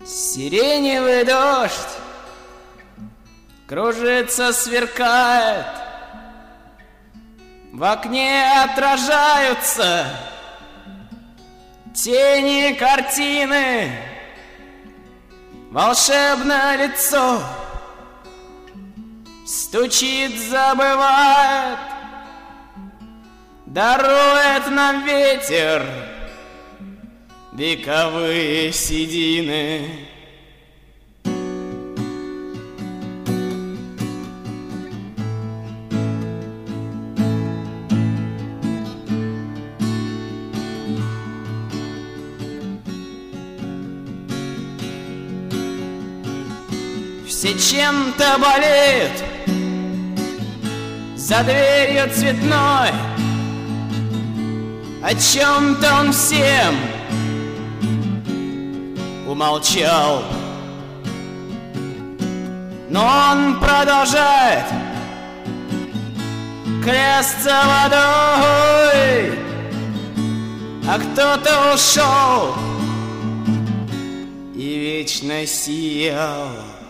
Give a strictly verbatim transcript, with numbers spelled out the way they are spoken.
Сиреневый дождь кружится, сверкает, в окне отражаются тени картины. Волшебное лицо стучит, забывает, дарует нам ветер вековые седины. Все чем-то болеют, за дверью цветной, о чем-то он всем умолчал. Но он продолжает клясться водой, а кто-то ушел и вечно сиял.